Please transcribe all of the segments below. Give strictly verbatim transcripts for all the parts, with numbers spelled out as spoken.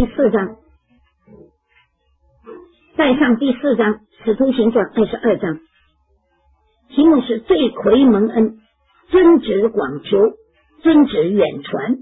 第四章，再上第四章《使徒行传》二十二章，题目是罪魁蒙恩，真旨广求，真旨远传。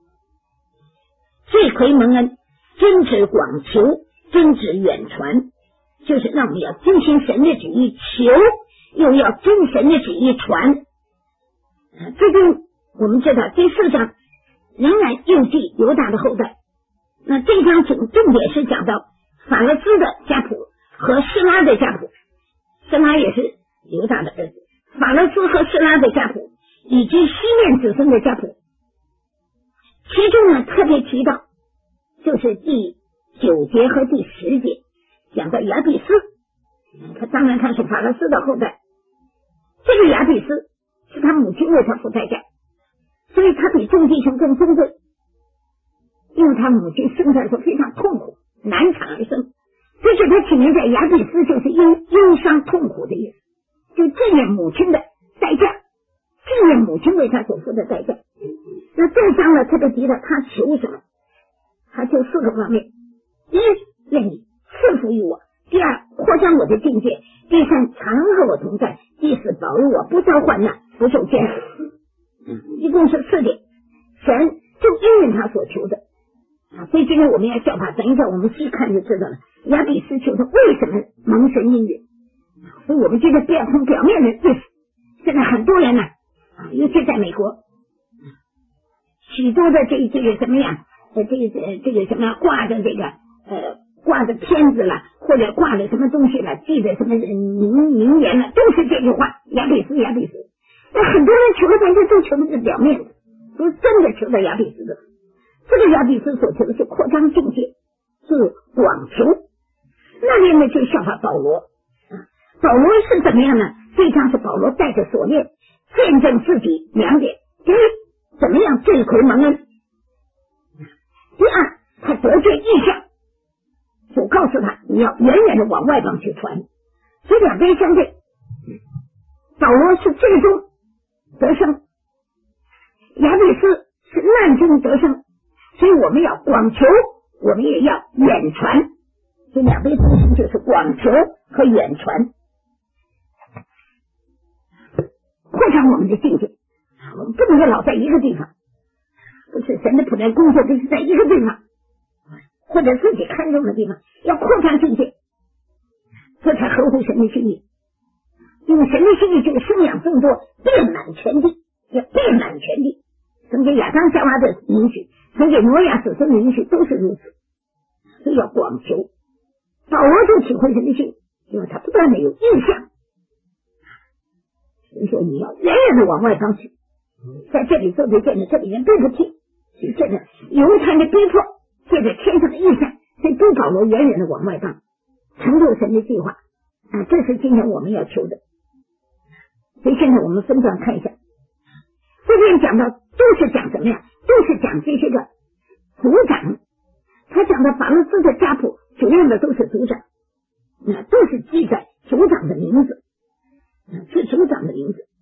罪魁蒙恩，真旨广求，真旨远传，就是让我们要遵循神的旨意求，又要遵神的旨意传。这就我们知道第四章仍然又记犹大的后代。那这章重重点是讲到法勒斯的家谱和示拉的家谱，示拉也是犹大的儿子，法勒斯和示拉的家谱以及西面子孙的家谱。其中呢特别提到就是第九节和第十节讲到亚比斯，他当然他是法勒斯的后代，这个亚比斯是他母亲为他付代价，所以他比众弟兄更尊贵，因为他母亲生的时候非常痛苦，难产而生，所以给他起名叫亚比斯，就是忧忧伤痛苦的意思，就纪念母亲的代价，纪念母亲为他所付的代价。那这章呢特别提到他求什么，他求四个方面：一，愿你赐福于我；第二，扩张我的境界；第三，常和我同在；第四，保佑我不遭患难，不受艰苦。一共是四点，神就应允他所求的啊。所以今天我们要效法，等一下我们细看就知道了。亚比斯求他为什么蒙神应允，所以我们今天不要从表面的意思。现在很多人呢、啊，尤其在美国，许多的这这个什么样，呃，这个这个什么挂着这个呃挂着片子了，或者挂着什么东西了，记着什么名名言了，都是这句话：亚比斯，亚比斯。那很多人求的但是都求的是表面的，不是真的求到亚比斯的。这个亚比斯所求的是扩张境界，是广求。那边呢就效法保罗，保罗是怎么样呢？这一章是保罗带着锁链见证自己两点：第一，怎么样罪魁蒙恩；第二，他得罪异象，主告诉他你要远远的往外邦去传。所以两边相对，保罗是最终得胜，亚比斯是难中得胜，所以我们要广求，我们也要远传。这两边中心就是广求和远传，扩张我们的境界。我们不能够老在一个地方，不是神的仆人工作就是在一个地方，或者自己看重的地方，要扩张境界，这才合乎神的心意。因为神的心意就是生养众多，遍满全地，要遍满全地。曾给亚当夏娃的允许，曾给挪亚子孙的允许，都是如此。所以要广求。保罗就体会神的心，因为他不断的有印象。所以说你要远远的往外邦去，在这里做对见的，这里人对不起，所以这个犹太的逼迫，借着天上的印象，所以都保罗远远的往外邦，成就神的计划啊！这是今天我们要求的。所以现在我们分段看一下，这边讲到都是讲什么呀？都是讲这些个族长，他讲的法勒斯的家谱主要的都是族长，那都是记载族长的名字，是族长的名字，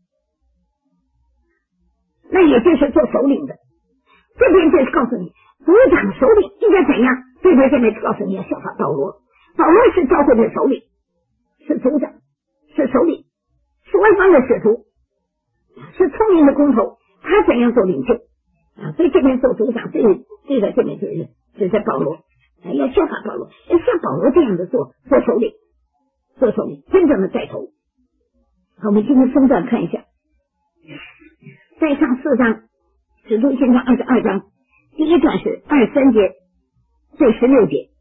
那也就是做首领的。这边就是告诉你族长首领应该怎样，这边现在告诉你要效法保罗，保罗是教会的首领，是族长，是首领，是外邦的使徒，是聪明的工头，他怎样做领袖啊？所以这边做族长，这个这个这边就是指在保罗，啊，要效法保罗，要像保罗这样的做做首领，做首领，真正的带头。好，我们今天分段看一下，再上四章，使徒行传二十二章，第一段是二十三节对十六节，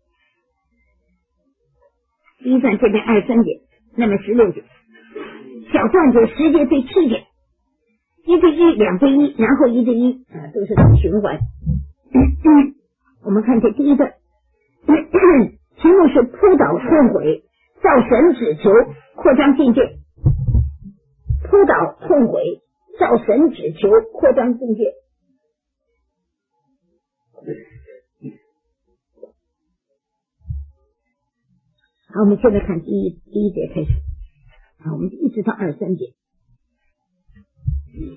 第一段这边二十三节，那么十六节，小段就十节对七节，一对一，两对一，然后一对一，啊，都是循环。我们看这第一段，题目是扑倒混毁，照神旨求，扩张境界。扑倒混毁，照神旨求，扩张境界。好，我们现在看第一第一节开始，好，我们一直到二十三节。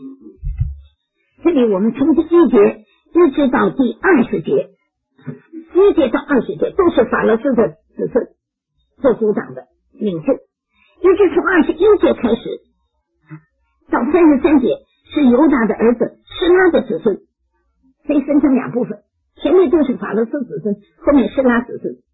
这里我们从第一节一直到第二十节， 十一届到二十届都是法勒斯的子孙做族长的领袖，也就是从二十一届开始到三十三届是犹大的儿子施拉的子孙，所以分成两部分，前面都是法勒斯子孙，后面施拉子孙。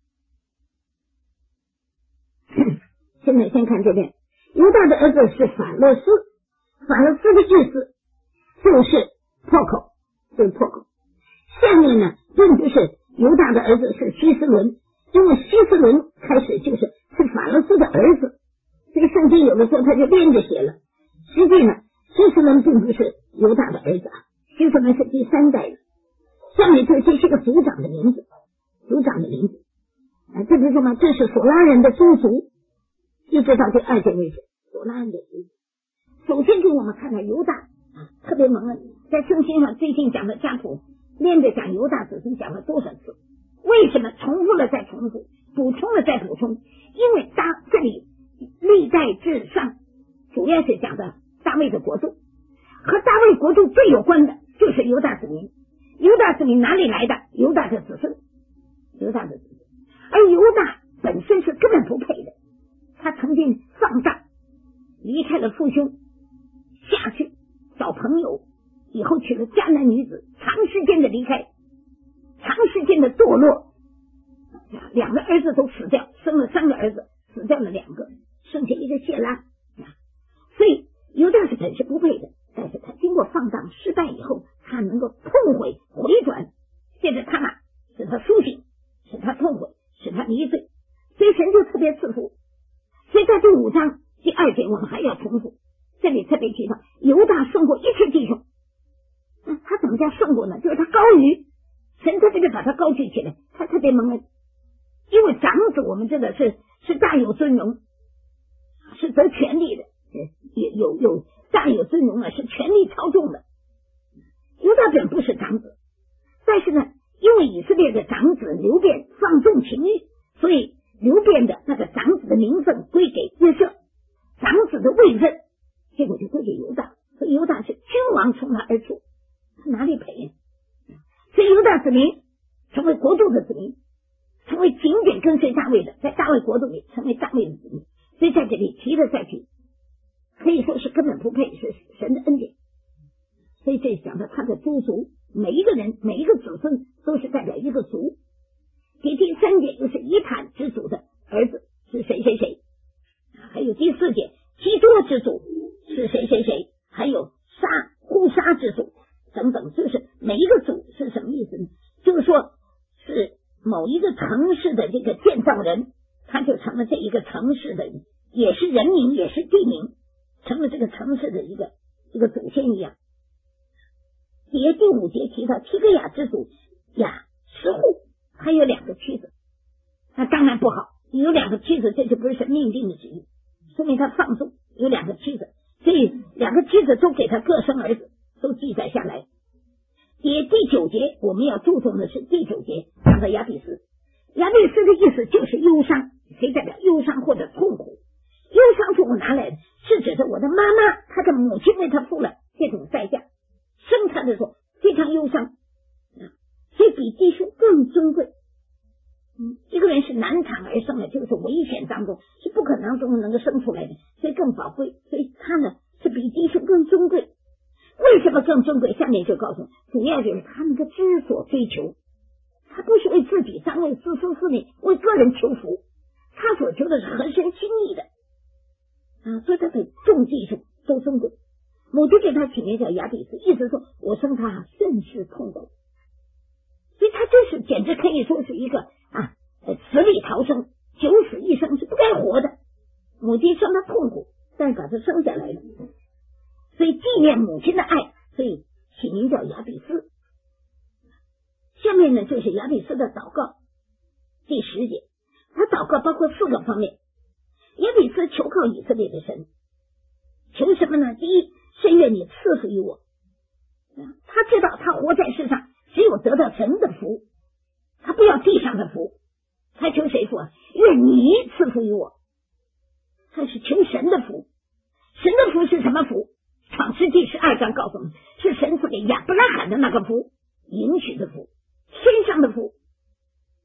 现在先看这边，犹大的儿子是法勒斯，法勒斯的意思就是破口，就是破口。下面呢，并不是犹大的儿子是希斯伦，因为希斯伦开始就是是法勒斯的儿子，所以圣经有的时候他就连着写了。实际呢，希斯伦并不是犹大的儿子啊，希斯伦是第三代的。下面这这是个族长的名字，族长的名字啊，这不是吗？这是索拉人的宗族，一直到第二节为止，索拉人的族族。首先给我们看到犹大啊，特别蒙恩，在圣经上最近讲的家谱，连着讲犹大子孙讲了多少次？为什么重复了再重复，补充了再补充？因为大这里历代至上主要是讲的大卫的国度，和大卫国度最有关的就是犹大子民。犹大子民哪里来的？犹大的子孙，犹大的子孙。而犹大本身是根本不配的，他曾经放荡，离开了父兄，下去找朋友，以后娶了迦南女子，长时间的离开，长时间的堕落，两个儿子都死掉，生了三个儿子，死掉了两个，剩下一个谢拉。所以犹大是本是不配的，但是他经过放荡失败以后，他能够痛悔回转，借着他使他苏醒，使他痛悔，使他离罪，所以神就特别赐福。所以在第五章第二节我们还要重复，这里特别提到犹大胜过一切弟兄。嗯、他怎么叫胜过呢？就是他高于神，特别的把他高举起来，他特别蒙恩。因为长子我们知道是是大有尊荣，是得权力的，有有有大有尊荣啊，是权力操纵的。犹大本不是长子，但是呢，因为以色列的长子流便放纵情欲，所以流便的那个长子的名分归给约瑟，长子的位分结果就归给犹大，所以犹大是君王从他而出，他哪里配呀？所以犹大子民成为国度的子民，成为紧紧跟随大卫的，在大卫国度里成为大卫的子民，所以在这里提了再提，可以说是根本不配，是神的恩典。所以这讲到他的诸族，每一个人每一个子孙都是代表一个族。第第三节就是以坦之族的儿子是谁谁谁，还有第四节基多之族是谁谁谁，还有沙呼沙之族等等，就是每一个族是什么意思呢？就是说是某一个城市的这个建造人，他就成了这一个城市的，也是人民也是地名，成了这个城市的一个一个祖先一样。也第五节提到提格雅之祖雅十户，还有两个妻子，那当然不好，有两个妻子这就不是神命定的旨意，说明他放纵，有两个妻子，所以两个妻子都给他各生儿子，都记载下来。也第九节我们要注重的是第九节讲到亚比斯，亚比斯的意思就是忧伤，可以代表忧伤或者痛苦。忧伤从哪来的？是指的我的妈妈，她的母亲为她付了这种代价，生他的时候非常忧伤，所以比弟兄更尊贵。嗯，一个人是难产而生的，就是危险当中是不可能中能够生出来的，所以更宝贵，所以他呢是比弟兄更尊贵。为什么更尊贵？下面就告诉，主要就是他那个知所追求，他不是为自己当为自私自利，为个人求福，他所求的是合神心意的啊，所以他比众弟兄都尊贵。母亲给他起名叫亚比斯，意思说我生他甚是痛苦，所以他就是简直可以说是一个啊死里逃生，九死一生，是不该活的。母亲生他痛苦，但是把他生下来了，所以纪念母亲的爱，所以起名叫亚比斯。下面呢就是亚比斯的祷告，第十节，他祷告包括四个方面。亚比斯求靠以色列的神，求什么呢？第一，甚愿你赐福于我。他知道他活在世上只有得到神的福，他不要地上的福，他求谁福啊？愿你赐福于我，他是求神的福。神的福是什么福？创世纪十二章告诉我们，是神赐给亚伯拉罕的那个福，应许的福，天上的福。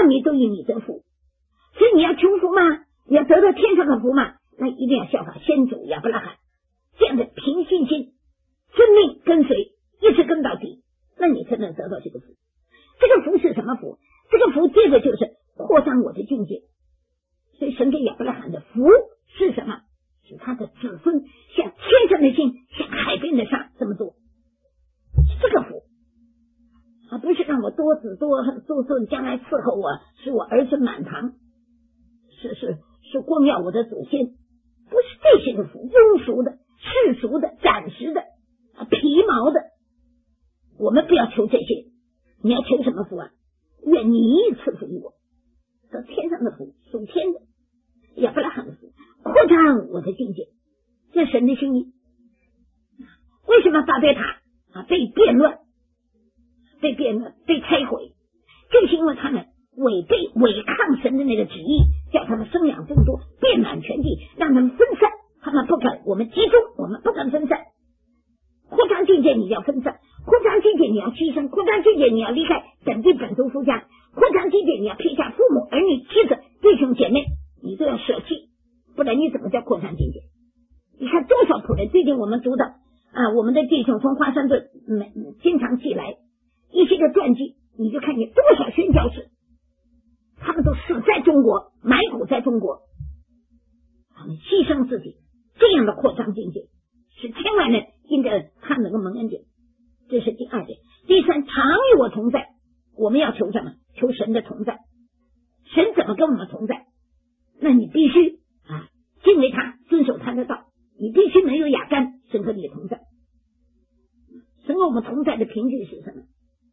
万民都以你得福。所以你要求福吗？你要得到天上的福吗？那一定要效法先祖亚伯拉罕这样的凭信心遵命跟随，一直跟到底，那你才能得到这个福。这个福是什么福？这个福接着就是扩张我的境界。所以神给亚伯拉罕的福是什么？是他的子孙像天上的星，像海边的沙这么多，这个福啊，不是让我多子多多孙，将来伺候我，使我儿孙满堂，是是是光耀我的祖先，不是这些的福，庸俗的、世俗的、暂时的、啊、皮毛的，我们不要求这些。你要求什么福啊？愿你赐福于我，得天上的福，属天的亚伯拉罕的福，扩张我的境界，这神的心意。为什么巴别塔啊被变乱、被变乱、被拆毁？就是因为他们违背、违抗神的那个旨意，叫他们生养众多，遍满全地，让他们分散。他们不肯，我们集中，我们不肯分散。扩张境界你要分散，扩张境界你要牺牲，扩张境界你要离开本地本族夫家，扩张境界你要撇下父母儿女妻子弟兄姐妹，你都要舍弃，不然你怎么叫扩张境界？你看多少仆人，最近我们读到啊，我们的弟兄从华盛顿每经常寄来一些个传记，你就看见多少宣教士，他们都死在中国，埋骨在中国，他们牺牲自己，这样的扩张境界是千万人应该他能够蒙恩典。这是第二点。第三，常与我同在，我们要求什么？求神的同在。神怎么跟我们同在？那你必须啊敬畏他，遵守他的道，你必须没有亚干，神和你同在。神和我们同在的凭据是什么？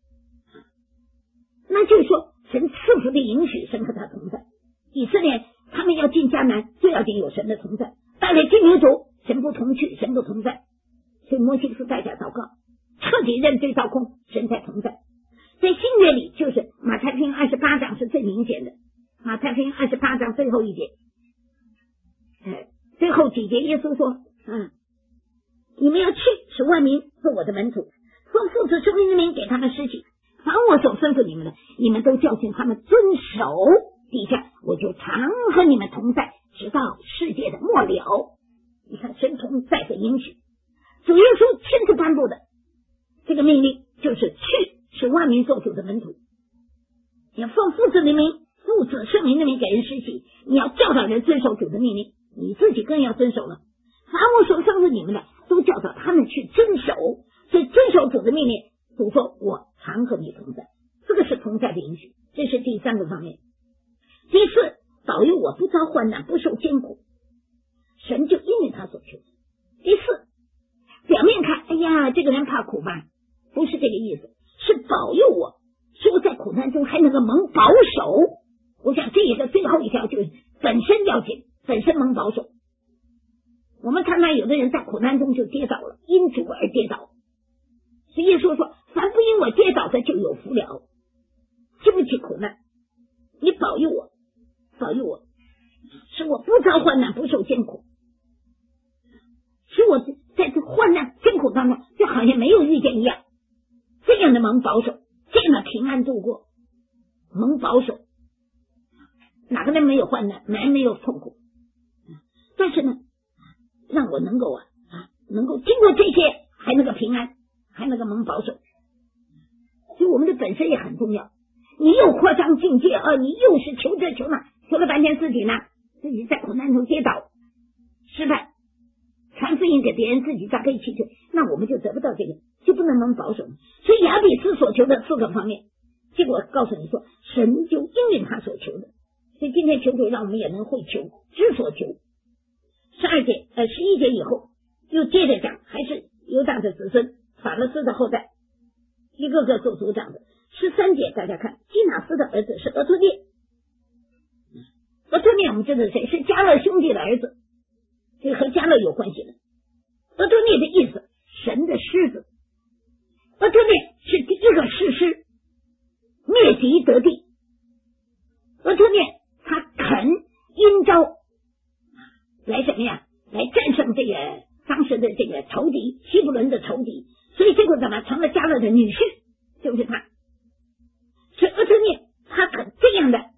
那就是说神赐福的允许，神和他同在。以色列他们要进迦南，最要紧有神的同在。带来金牛犊，神不同去，神不同在。所以摩西是代价祷告，彻底认罪倒空，神才同在。在新约里，就是马太福音二十八章是最明显的。马太福音二十八章最后一节，呃，最后几节耶稣说，嗯，你们要去，使万民做我的门徒，奉父子圣灵的名给他们施洗，凡我所吩咐你们的，你们都教训他们遵守。底下我就常和你们同在，直到世界的末了。你看神同在的应许，主耶稣亲自颁布的这个命令，就是去使万民做主的门徒。你要奉父子的名，父子圣灵的名给人施洗，你要教导人遵守主的命令，你自己更要遵守了。凡我所吩咐你们的，都教导他们去遵守。所以遵守主的命令，主说我常和你同在，这个是同在的应许。这是第三个方面。第四，保佑我不遭患难，不受艰苦，神就因为他所求。第四，表面看，哎呀，这个人怕苦吧，不是这个意思，是保佑我，使我在苦难中还能够蒙保守。我想这一个最后一条就是本身要紧，本身蒙保守。我们看到有的人在苦难中就跌倒了，因主而跌倒。所以耶稣说，凡不因我跌倒的就有福了。经不起苦难，你保佑我，保佑我，使我不遭患难，不受艰苦，使我在这患难艰苦当中就好像没有遇见一样，这样的蒙保守，这样的平安度过，蒙保守。哪个人没有患难，哪个人没有痛苦？但是呢，让我能够啊啊，能够经过这些，还能够平安，还能够蒙保守。所以我们的本身也很重要。你又扩张境界啊，你又是求这求那，求了半天自己呢，自己在苦难中跌倒失败，传福音给别人，自己再被弃退，那我们就得不到这个，就不能蒙保守。所以亚比斯所求的四个方面，结果告诉你说，神就应允他所求的。所以今天求主让我们也能会求，知所求。十二节呃十一节以后又接着讲，还是犹大的子孙，法勒斯的后代，一个个做族长的。十三节大家看，基纳斯的儿子是俄托涅，俄托涅我们知道谁？是迦勒兄弟的儿子，这和迦勒有关系的。俄托涅的意思，神的狮子。俄托涅是第一个士师，灭敌得地。俄托涅他肯因召来什么呀？来战胜这个当时的这个仇敌，希伯伦的仇敌，所以结果怎么成了迦勒的女婿，就是他。所以俄托涅他肯这样的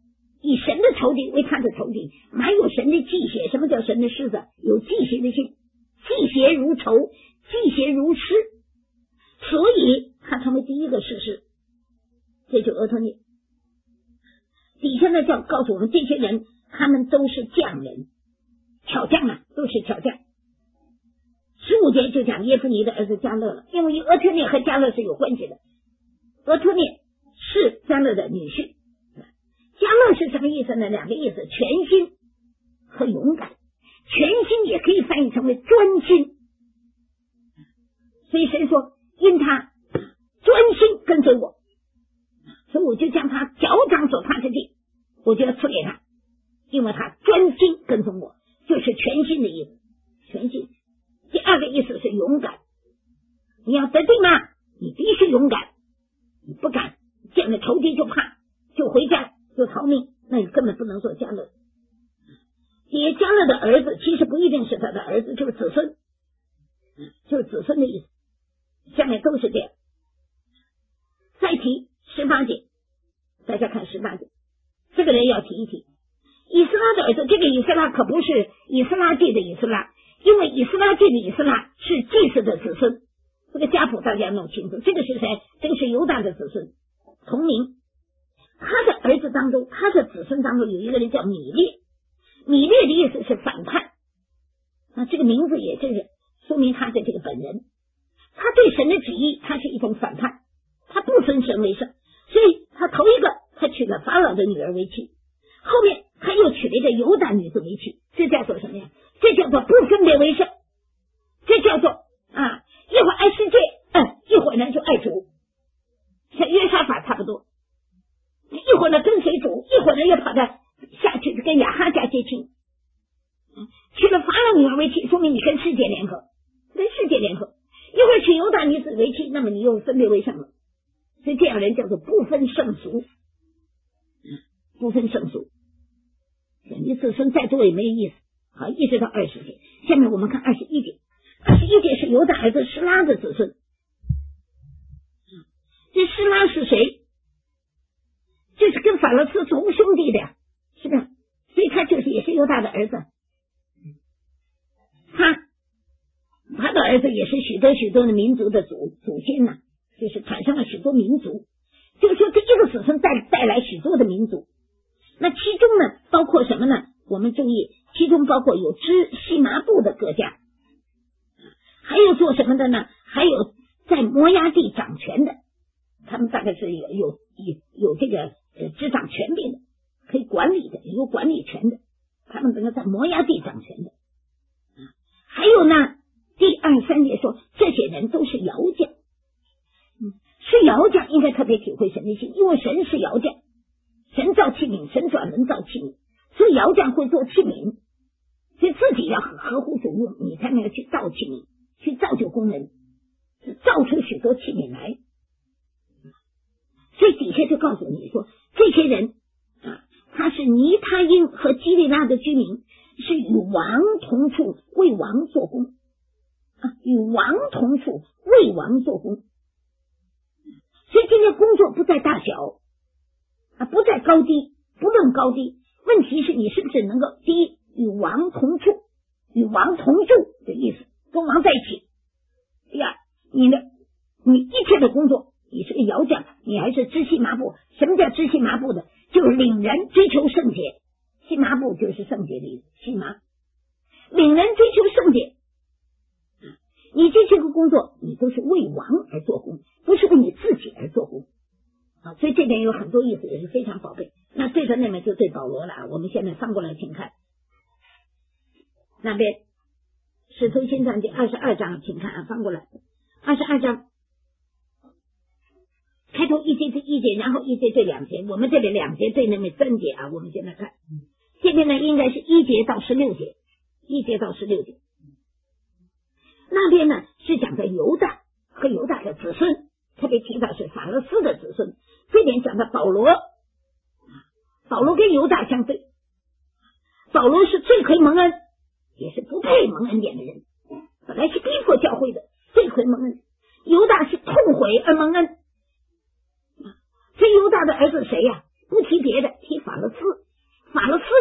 敌为他的仇敌，满有神的忌邪。什么叫神的狮子？有忌邪的心，忌邪如仇，忌邪如狮，所以他成为第一个士师。这就俄特涅底下呢，叫告诉我们这些人他们都是匠人，巧匠啊，都是巧匠。十五节就讲耶夫尼的儿子迦勒了，因为俄特涅和迦勒是有关系的，俄特涅是迦勒的女婿。迦勒是什么意思呢？两个意思，全心和勇敢。全心也可以翻译成为专心，所以神说因他专心跟随我，所以我就将他脚掌所踏之地我就要赐给他，因为他专心跟从我，就是全心的意思，全心。第二个意思是勇敢，你要得定吗？你必须勇敢，你不敢见了仇敌就怕，就回家就逃命，那你根本不能做迦勒。也迦勒的儿子其实不一定是他的儿子，就是子孙，就是子孙的意思，下面都是这样。再提十八节，大家看十八节，这个人要提一提以斯拉的儿子。这个以斯拉可不是以斯拉记的以斯拉，因为以斯拉记的以斯拉是祭司的子孙，这个家谱大家弄清楚。这个是谁？这个是犹大的子孙，同名。他的儿子当中，他的子孙当中有一个人叫米列，米列的意思是反叛，那这个名字也就是说明他的这个本人，他对神的旨意他是一种反叛，他不尊神为圣，所以他头一个他娶了法老的女儿为妻，后面他又娶了一个犹大女子为妻，这叫做什么呀？这叫做不分别为圣，这叫做啊，一会儿爱世界，嗯，一会儿呢就爱主，像约沙法差不多，一会儿呢跟随主，一会儿呢又跑到下去跟亚哈家结亲，娶了法老女儿为妻，说明你跟世界联合，跟世界联合。一会儿娶犹大女子为妻，那么你又分别为圣了。所以这样人叫做不分圣俗，不分圣俗。你子孙再多也没意思。好，一直到二十节，下面我们看二十一节。二十一节是犹大儿子施拉的子孙。这施拉是谁？就是跟法勒斯同兄弟的呀，是不是？所以他就是也是犹大的儿子。他他的儿子也是许多许多的民族的祖祖先呐、啊，就是产生了许多民族。就是说这一个子孙带带来许多的民族。那其中呢，包括什么呢？我们注意，其中包括有织细麻布的各家，还有做什么的呢？还有在摩押地掌权的，他们大概是有有有有这个呃执掌权柄的，可以管理的，有管理权的，他们这个在摩押地掌权的。还有呢，第二三节说这些人都是窑匠，嗯，是窑匠应该特别体会神的心，因为神是窑匠，神造器皿，神转轮造器皿，所以窑匠会做器皿，所以自己要合乎主用，你才能够去造器皿，去造就工人，造出许多器皿来。所以底下就告诉你说，这些人啊，他是尼他因和基利拉的居民，是与王同处，为王做工啊，与王同处，为王做工。所以今天工作不在大小啊，不在高低，不论高低，问题是你是不是能够第一与王同处，与王同住的意思，跟王在一起。第二，你的你一切的工作，你是个窑匠，你还是织细麻布。什么叫织细麻布的？就是领人追求圣洁，细麻布就是圣洁的意思，细麻领人追求圣洁。你这些个工作，你都是为王而做工，不是为你自己而做工啊。所以这点有很多意思，也是非常宝贝。那对着那边就对保罗了啊。我们现在翻过来请看那边使徒行传第二十二章，请看啊，翻过来二十二章开头一节对一节，然后一节对两节，我们这里两节对那边三节啊。我们现在看这边呢，应该是一节到十六节，一节到十六节。那边呢是讲的犹大和犹大的子孙，特别提到是法勒斯的子孙。这边讲的保罗，保罗跟犹大相对，保罗是罪魁蒙恩，也是不配蒙恩典的人，本来是逼迫教会的，罪魁蒙恩。犹大是痛悔而蒙恩。这犹大的儿子谁呀、啊？不提别的，提法勒斯。法勒斯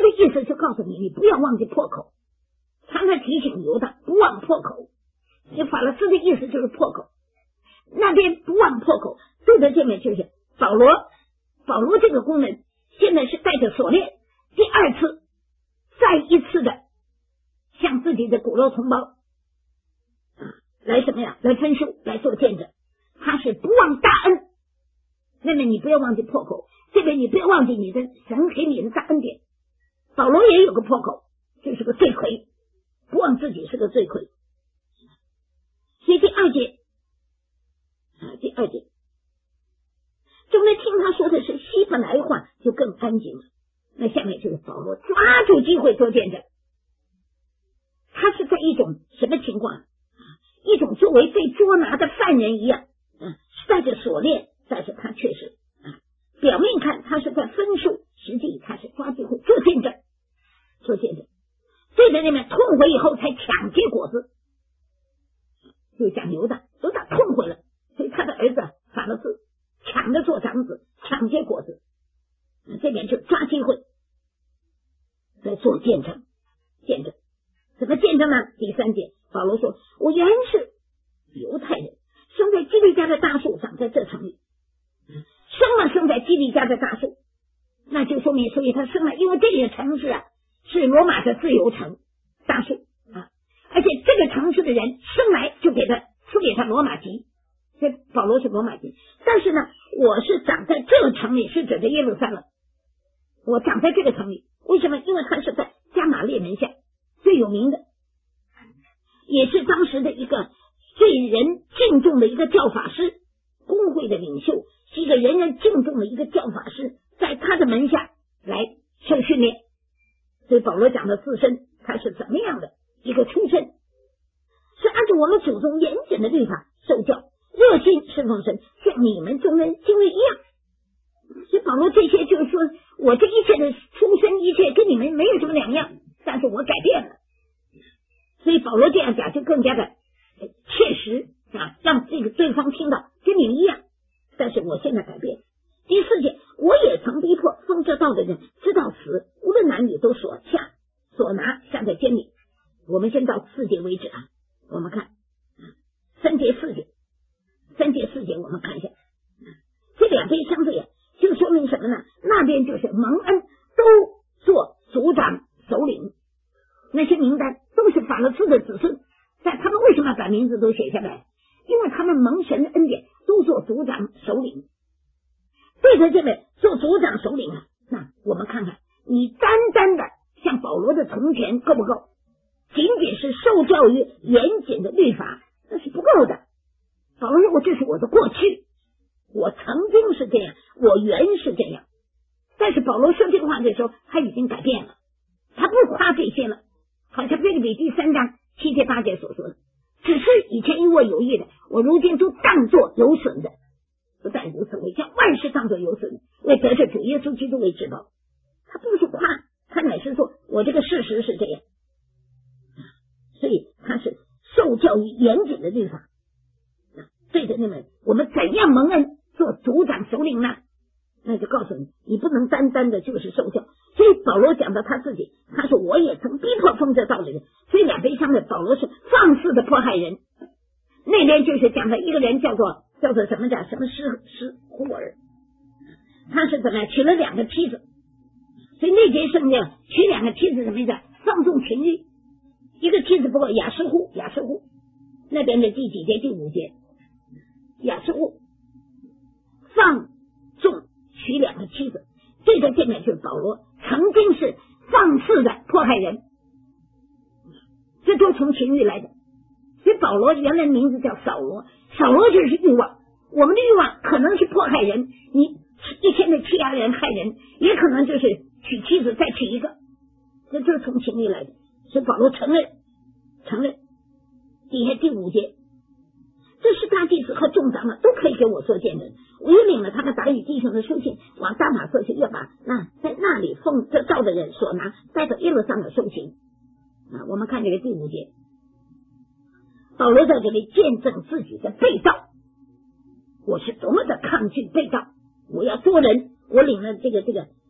你，你不要忘记破口。常常提醒犹大不忘破口。这法勒斯的意思就是破口，那边不忘破口，对的，这边就是保罗。保罗这个功能现在是带着锁链，第二次再一次的向自己的骨肉同胞啊来什么呀？来分数，来做见证。他是不忘大恩，那么你不要忘记破口，这边你不要忘记你的神给你的大恩典。保罗也有个破口，就是个罪魁，不忘自己是个罪魁。所以第二节啊，第二节就来听他说的是希伯来话，就更安静了。那下面就是保罗抓住机会做见证。他是在一种什么情况？一种作为被捉拿的犯人一样，啊，带着锁链，但是他却是啊，表面看他是在分数，实际他是抓机会做见证，做见证。对着那边痛悔以后才抢结果子，就讲犹大，犹大痛悔了，所以他的儿子法勒斯抢着做长子，抢结果子，这边就抓机会在做见证，见证怎么见证呢？第三节保罗说，我原是犹太人，生在基利家的大树，长在这城里。生了生在基利家的大树，那就说明，所以他生了，因为这个城市啊是罗马的自由城大树啊，而且这个城市的人生来就给他赐给他罗马籍，这保罗是罗马籍。但是呢，我是长在这个城里，是指的耶路撒冷，我长在这个城里，为什么？因为他是在加马列门下最有名的，也是当时的一个最人敬重的一个教法师，公会的领袖，是一个人人敬重的一个教法师，在他的门下来受训练。所以保罗讲的自身他是怎么样的一个出身，是按照我们祖宗严谨的律法受教，热心侍奉神，像你们众人经历一样。所以保罗这些就是说，我这一切的出身，一切跟你们没有什么两样，但是我改变了。所以保罗这样讲就更加的切实啊，让这个对方听到跟你们一样，但是我现在改变。第四节，我也曾逼迫奉这道的人，直到死，无论男女都所下所拿下在监里。我们先到四节为止啊，我们看三节四节，三节四节我们看一下，这两边相对啊，就说明什么呢？那边就是蒙恩都做族长首领，那些名单都是法勒斯的子孙，但他们为什么要把名字都写下来？因为他们蒙神的恩典，都做族长首领。对着这位做族长首领啊，那我们看看，你单单的像保罗的从前够不够？仅仅是受教于严谨的律法，那是不够的。保罗说，我这是我的过去，我曾经是这样，我原是这样。但是保罗说这个话的时候，他已经改变了，他不夸这些了，好像腓立比第三章七节八节所说的，只是以前因我有益的，我如今都当作有损的。不但如此，为将万事当作有损，为得着主耶稣基督为至宝。他不是夸，他乃是说我这个事实是这样。所以他是受教于严谨的律法。对着你们，我们怎样蒙恩做族长首领呢？那就告诉你，你不能单单的就是受教。所以保罗讲到他自己，他说我也曾逼迫奉这道的人。所以两边相对，保罗是放肆的迫害人，那边就是讲的一个人叫做叫做什么的什么施施胡尔，他是怎么样娶了两个妻子，所以那节圣经娶两个妻子什么意思？放纵情欲。一个妻子不过雅施户，雅施户那边的第几节？第五节，雅施户放纵娶两个妻子，这个这面就是保罗曾经是放肆的迫害人，这都从情欲来的。所以保罗原来名字叫扫罗，扫罗就是欲望。我们的欲望可能是迫害人，你一天的欺压人害人，也可能就是娶妻子再娶一个，这就是从情欲来的。所以保罗承认承认底下第五节，这是大祭司和众长老都可以给我做见证。我又领了他们打与弟兄的书信，往大马色去，要把那在那里奉这道的人所拿带到耶路撒冷受刑啊。我们看这个第五节，保罗在这里见证自己的被盗，我是多么的抗拒被盗，我要多人，我领了这个这个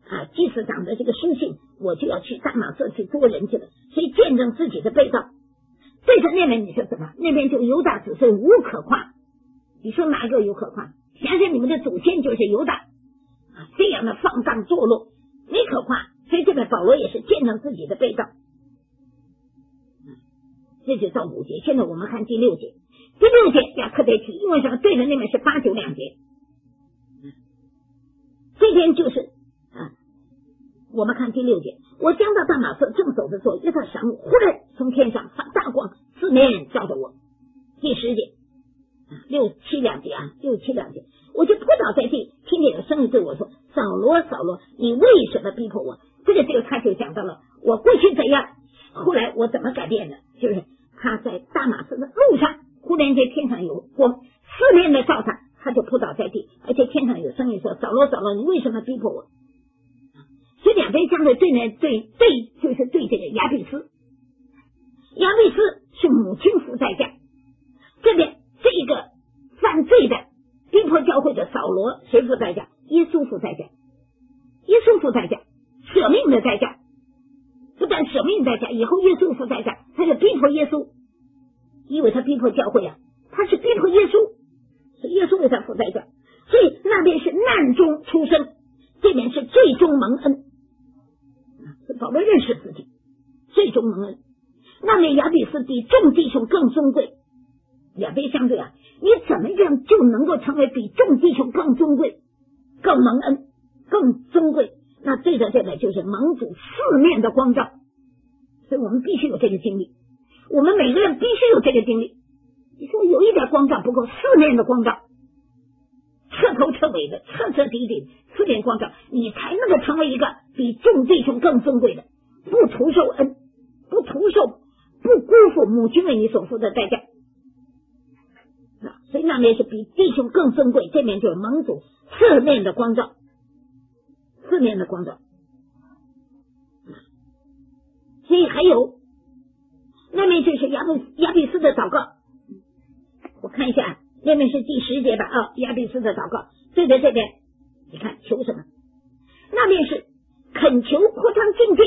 啊祭司长的这个书信，我就要去大马色去捉人去了，所以见证自己的被盗。对着那边你说怎么？那边就犹大子孙无可夸，你说哪个有可夸？想想你们的祖先就是犹大啊，这样的放荡堕落，没可夸。所以这边保罗也是见证自己的被盗。这就到五节，现在我们看第六节。第六节要特别提，因为什么？对着那边是八九两节，这边就是啊，我们看第六节。我将到大马色，正走着做，一到晌午，忽然从天上发大光，四面照着我。第十节，啊、六七两节啊，六七两节，我就扑倒在地，听见有声音对我说：“扫罗，扫罗，你为什么逼迫我？”这个这个他就讲到了我过去怎样，后来我怎么改变的，就是他在大马色的路上，忽然间天上有光，四面的照他，他就扑倒在地，而且天上有声音说：“扫罗，扫罗，你为什么逼迫我？”这两边相对对呢，对对就是对这个亚比斯，亚比斯是母亲付代价，这边这个犯罪的逼迫教会的扫罗谁付代价？耶稣付代价，耶稣付代价，舍命的代价，不但舍命代价，以后耶稣付代价，他就逼迫耶稣，因为他逼迫教会啊，他是逼迫耶稣，是耶稣为他付代价，所以那边是难中出生，这边是最终蒙恩。保罗认识自己，最终蒙恩。那么亚比斯比众弟兄更尊贵，两边相对啊，你怎么样就能够成为比众弟兄更尊贵、更蒙恩、更尊贵？那对着这个就是蒙主四面的光照，所以我们必须有这个经历，我们每个人必须有这个经历。你说有一点光照不够，四面的光照，彻头彻尾的、彻彻底底四面光照，你才能够成为一个比众弟兄更尊贵的，不徒受恩，不徒受，不辜负母亲为你所付的代价。所以那面是比弟兄更尊贵，这面就是蒙主四面的光照，四面的光照。所以还有那面就是亚比亚比斯的祷告，我看一下，那面是第十节吧啊，亚比斯的祷告，对着这边，你看求什么？那面是恳求扩张境界，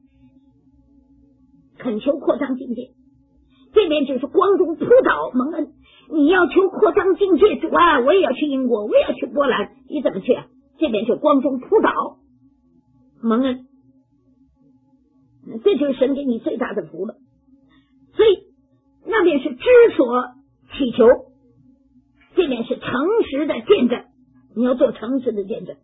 恳求扩张境界，这边就是光中扑倒蒙恩。你要求扩张境界，主啊，我也要去英国，我也要去波兰，你怎么去啊？这边就光中扑倒蒙恩，这就是神给你最大的福了。所以那边是知所祈求，这边是诚实的见证，你要做诚实的见证。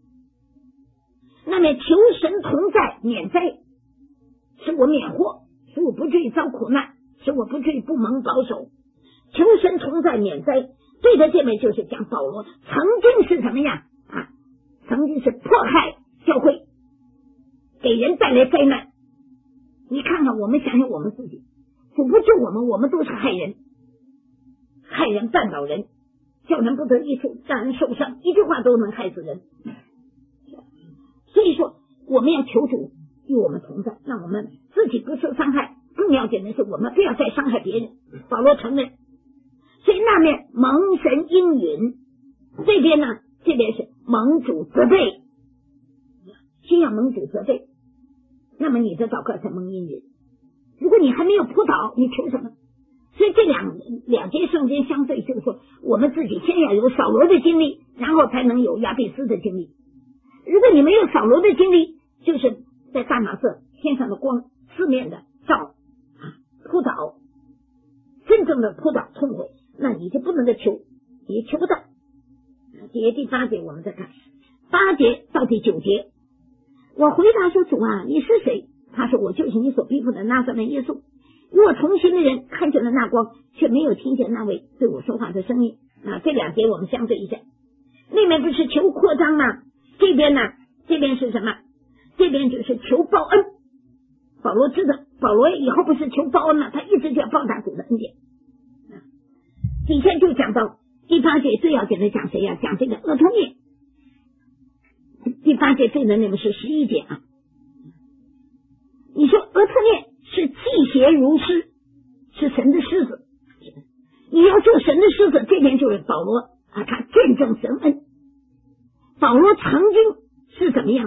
那边求神同在，免灾，使我免祸，使我不至于遭苦难，使我不至于不蒙保守。求神同在，免灾。对的，这边就是讲保罗曾经是什么样啊？曾经是迫害教会，给人带来灾难。你看看，我们想想我们自己，主不救我们，我们都是害人，害人绊倒人，叫人不得益处，让人受伤，一句话都能害死人。所以说，我们要求主与我们同在，让我们自己不受伤害。更要紧的是，我们不要再伤害别人。保罗承认，所以那面蒙神应允，这边呢，这边是蒙主责备，先要蒙主责备，那么你的祷告才蒙应允。如果你还没有扑倒，你求什么？所以这两两节圣经相对，就是说，我们自己先要有扫罗的经历，然后才能有亚比斯的经历。如果你没有扫罗的经历，就是在大马色天上的光四面的照啊，扑倒，真正的扑倒痛悔，那你就不能够求，也求不到。节第八节我们再看，八节到第九节，我回答说：主啊，你是谁？他说：我就是你所逼迫的拿撒勒耶稣。与我同行的人看见了那光，却没有听见那位对我说话的声音。啊，这两节我们相对一下，那边不是求扩张吗？这边呢，这边是什么？这边就是求报恩。保罗知道，保罗以后不是求报恩吗？他一直就要报答主的恩典。底下就讲到第八节最要紧的讲谁呀、啊？讲这个俄托涅。第八节对的那个是十一节啊。你说俄托涅是祭邪如狮，是神的狮子。你要做神的狮子，这边就是保罗啊，他见证神恩。保罗曾经是怎么样呢？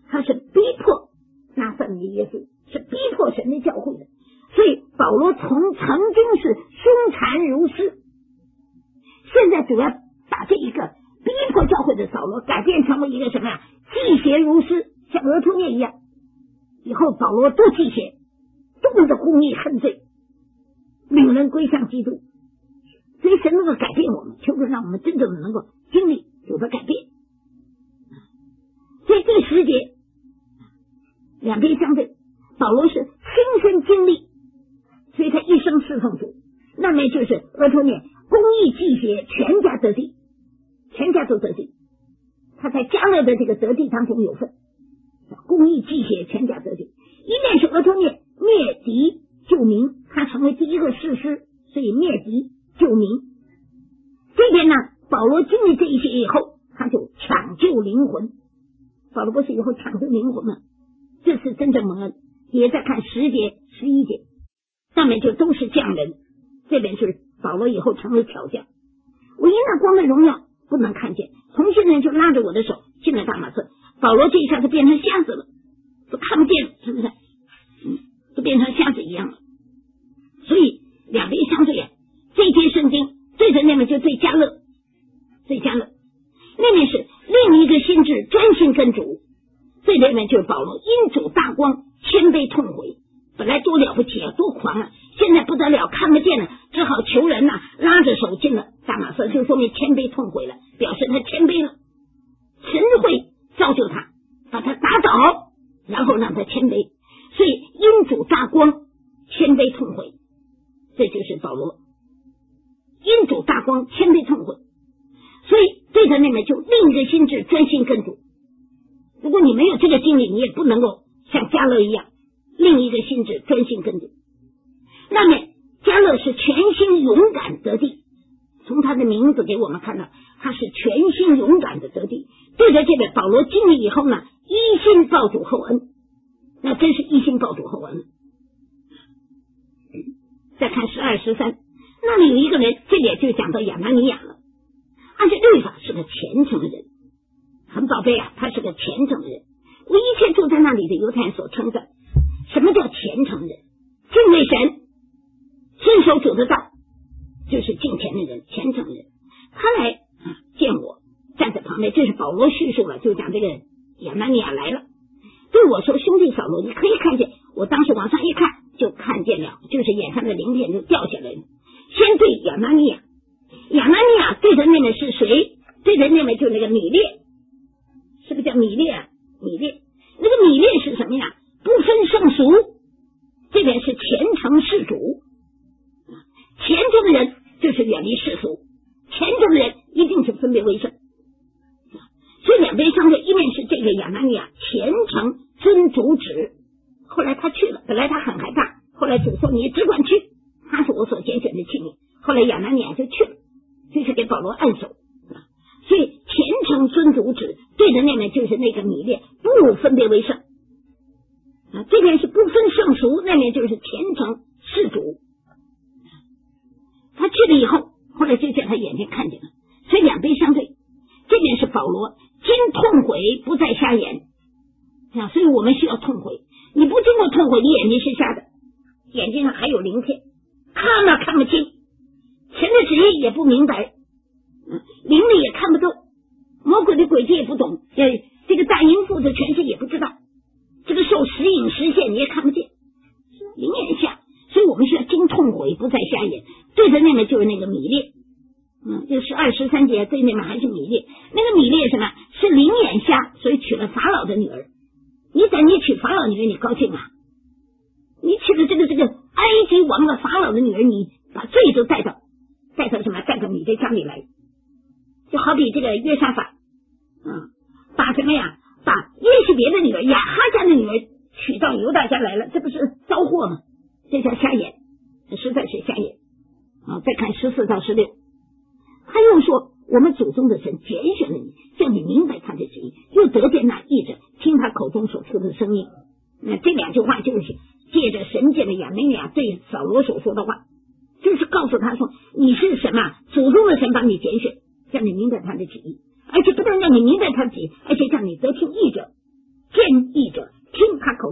他是逼迫拿撒勒的耶稣，是逼迫神的教会的。所以保罗从曾经是凶残如斯，现在主要把这一个逼迫教会的扫罗改变成为一个什么呀？祭邪如斯，像俄托涅一样。以后保罗都祭邪，都是公义恨罪，领人归向基督。所以神能够改变我们，求主让我们真正的能够经历主的改变。所以第十节两边相对，保罗是亲身经历，所以他一生侍奉主。那么就是俄托涅公义祭邪，全家得地，全家都得地。他在加勒的这个得地当中有份，公义祭邪，全家得地。一面是俄托涅灭敌救民，他成为第一个士师，所以灭敌救民。这边呢，保罗经历这一些以后，他就抢救灵魂。保罗不是以后抢救灵魂吗？这是真正蒙恩。也在看十节十一节，上面就都是匠人，这边是保罗以后成为巧匠。我因那光的荣耀不能看见，同性人就拉着我的手进了大马色。保罗这一下就变成瞎子了，都看不见，是不是？嗯，都变成瞎子一样了。所以两边相对啊，这节圣经对着那边就对加勒，对加勒，那面是另一个心智专心跟主，这里面就是保罗因主大光谦卑痛悔，本来多了不起啊，多狂啊，现在不得了，看不见了，只好求人呐、啊，拉着手进了大马色，就说明谦卑痛悔了，表示他谦卑了，神会造就他，把他打倒，然后让他谦卑，所以因主大光谦卑痛悔，这就是保罗因主大光谦卑痛悔。所以对他那边就另一个心智专心跟主。如果你没有这个经历，你也不能够像加勒一样另一个心智专心跟主。那么加勒是全心勇敢得地，从他的名字给我们看到他是全心勇敢的得地。对着这个保罗经历以后呢，一心报主厚恩，那真是一心报主厚恩。再看十二十三，那里有一个人，这里就讲到亚拿尼亚了。按照律法是个虔诚的人，很宝贝啊，他是个虔诚的人，为一切住在那里的犹太人所称赞。什么叫虔诚人？敬畏神，遵守主的道，就是敬虔的人，虔诚的人。他来、啊、见我，站在旁边，这是保罗叙述了，就讲这个亚拿尼亚来了，对我说：“兄弟扫罗，你可以看见。”我当时往上一看，就看见了，就是眼上的鳞片就掉下来了。先对亚拿尼亚，亚拿尼亚对着那面是谁？对着那面就是那个米列，是不是叫米列啊？米列，那个米列是什么呀？不分圣俗，这边是虔诚事主。虔诚的人就是远离世俗，虔诚的人一定是分别为圣。所以两边相对，一面是这个亚拿尼亚虔诚遵主旨，后来他去了，本来他很害怕，后来主说你只管去，他是我所拣选的器皿。后来亚拿尼亚就去了，就是给保罗按手。所以虔诚遵主旨，对着那面就是那个米列，不分别为圣啊，这边是不分圣俗，那面就是虔诚事主。他去了以后，后来就叫他眼睛看见了，所以两边相对，这边是保罗经痛悔不再瞎眼啊，所以我们需要痛悔。你不经过痛悔，你眼睛是瞎的，眼睛上还有鳞片，看了看不清，神的旨意也不明白，嗯，灵力也看不透，魔鬼的诡计也不懂，这个大淫妇的权势也不知道，这个受时隐时现你也看不见，灵眼瞎，所以我们需要经痛悔不再瞎眼。对着那面就是那个米列，嗯，就十二十三节对那面还是米列，那个米列什么？是灵眼瞎，所以娶了法老的女儿。你等你娶法老女儿，你高兴啊？你娶了这个这个埃及王的法老的女儿，你把罪都带到带到什么？带到你的家里来，就好比这个约沙法，嗯，把什么呀？把耶洗别的女儿亚哈家的女儿娶到犹大家来了，这不是糟祸吗？这叫瞎眼，这实在是瞎眼啊！再看十四到十六，他又说：我们祖宗的神拣选了你，叫你明白他的旨意，又得见那译者听他口中所出的声音。那这两句话就是借着神界的亚拿尼亚对扫罗所说的话，就是告诉他说：你是什么？祖宗的神帮你拣选，叫你明白他的旨意，而且不但让你明白他的旨意，而且让你得听译者见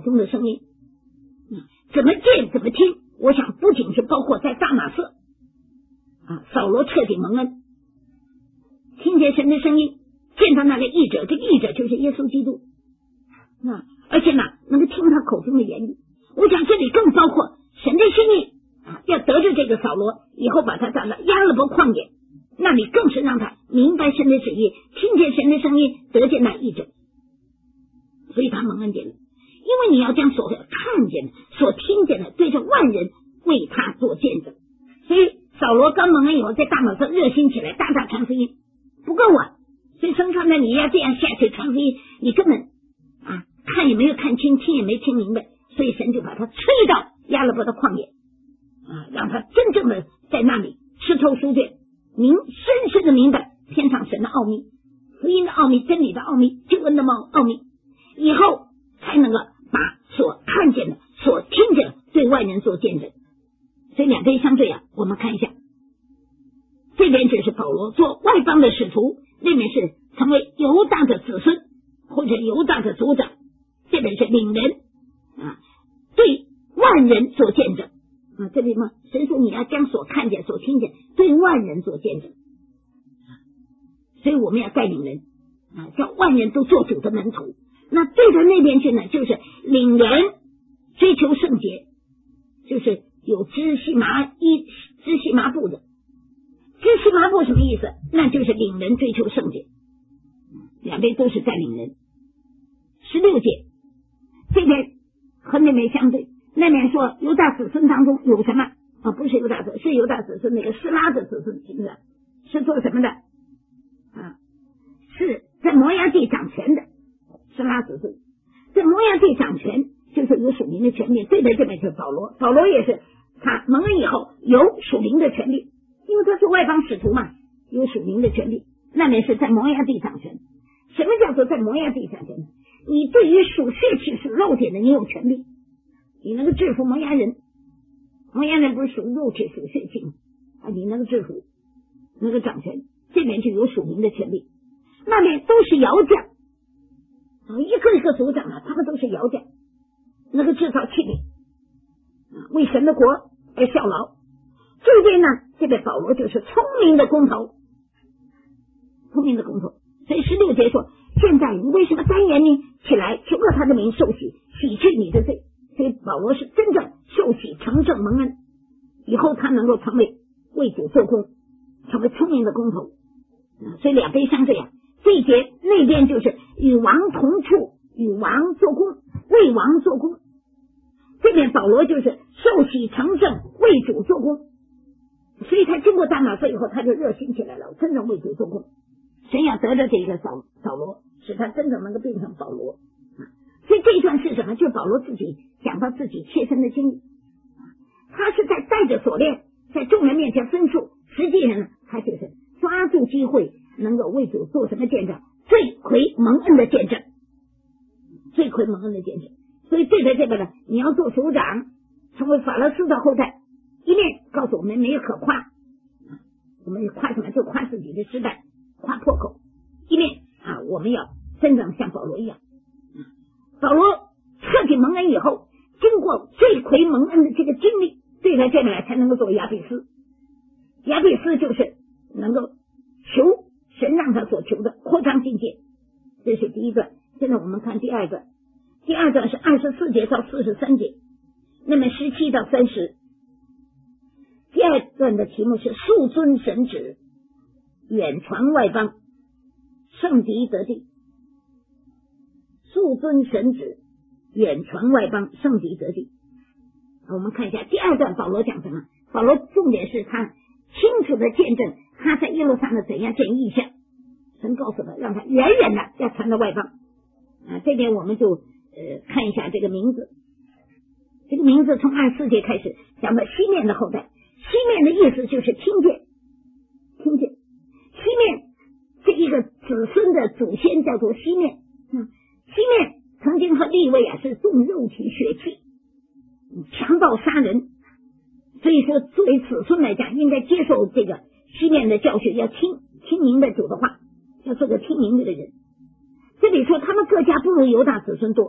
中的声音。怎么见怎么听，我想不仅是包括在大马色啊，扫罗彻底蒙恩，听见神的声音，见到那个译者，这个译者就是耶稣基督啊，而且呢能够听他口中的言语。我想这里更包括神的心意啊，要得着这个扫罗以后把他到了亚勒伯旷野，那里更是让他明白神的旨意，听见神的声音，得见那译者，所以他蒙恩典了。因为你要将所看见的、所听见的对着万人为他做见证。所以扫罗刚蒙恩以后，在大马色热心起来，大大传福音，不够啊！所以神看到你要这样下去传福音，你根本啊看也没有看清，听也没听明白，所以神就把他吹到亚勒伯的旷野啊，让他真正的在那里吃透书卷，明深深的明白天上神的奥秘、福音的奥秘、真理的奥秘、救恩的奥秘，以后才能够把所看见的、所听见的对外人做见证。所以两边相对啊，我们看一下，这边就是保罗做外邦的使徒，那边是成为犹大的子孙或者犹大的族长，这边是领人啊，对万人做见证啊。这里嘛，神说你要将所看见、所听见对万人做见证，所以我们要带领人啊，叫万人都做主的门徒。那对着那边去呢，就是领人追求圣洁，就是有支细麻衣、支细麻布的。支细麻布什么意思？那就是领人追求圣洁，两边都是在领人。十六节这边和那边相对，那边说犹大子孙当中有什么啊？不是犹大子，是犹大子孙那个示拉的子孙，是不是？是做什么的啊？是在摩押地掌权的。示拉子孙在摩押地掌权，就是有属灵的权利。对的，这边就是保罗，保罗也是他蒙恩以后有属灵的权利，因为他是外邦使徒嘛，有属灵的权利。那边是在摩押地掌权。什么叫做在摩押地掌权呢？你对于属血气、属肉体的，你有权利，你能够制服摩押人。摩押人不是属肉体、属血气吗？啊，你能够制服，能够掌权，这边就有属灵的权利。那边都是窑匠。一个一个族长啊，他们都是窑匠，能够制造器皿，为神的国而效劳。这边呢，这边保罗就是聪明的工头，聪明的工头。所以十六节说，现在你为什么单言呢？起来，求个他的名受洗，洗去你的罪。所以保罗是真正受洗成正蒙恩，以后他能够成为为主做工，成为聪明的工头。所以两边相对啊。这一节那边就是与王同处，与王做工，为王做工。这边保罗就是受洗成圣，为主做工。所以他经过大马色以后，他就热心起来了，真正为主做工。神要得着这个扫扫罗，使他真正能够变成保罗。所以这一段是什么？就是保罗自己讲到自己切身的经历。他是在带着锁链，在众人面前分数，实际上呢，他就是抓住机会，能够为主做什么见证？罪魁蒙恩的见证，罪魁蒙恩的见证。所以对在这个呢，你要做首长，成为法勒斯的后代，一面告诉我们没有可夸，我们夸什么？就夸自己的时代，夸破口；一面啊，我们要真正像保罗一样，保罗彻底蒙恩以后，经过罪魁蒙恩的这个经历，对在这边来才能够做亚比斯。亚比斯就是能够求神让他所求的扩张境界，这是第一段。现在我们看第二段，第二段是二十四节到四十三节，那么十七到三十。第二段的题目是素尊神旨，远传外邦，圣敌得地。素尊神旨，远传外邦，圣敌得地。我们看一下第二段保罗讲什么。保罗重点是他清楚的见证他在耶路撒冷怎样见异象，神告诉他让他远远的要传到外邦啊。这边我们就呃看一下这个名字，这个名字从二十四节开始讲到西面的后代。西面的意思就是听见，听见。西面这一个子孙的祖先叫做西面，嗯，西面曾经和利未啊是重肉体血气，强暴杀人，所以说作为子孙来讲，应该接受这个西面的教训，要听听明白主的话，要做个听明白的人。这里说他们各家不如犹大子孙多，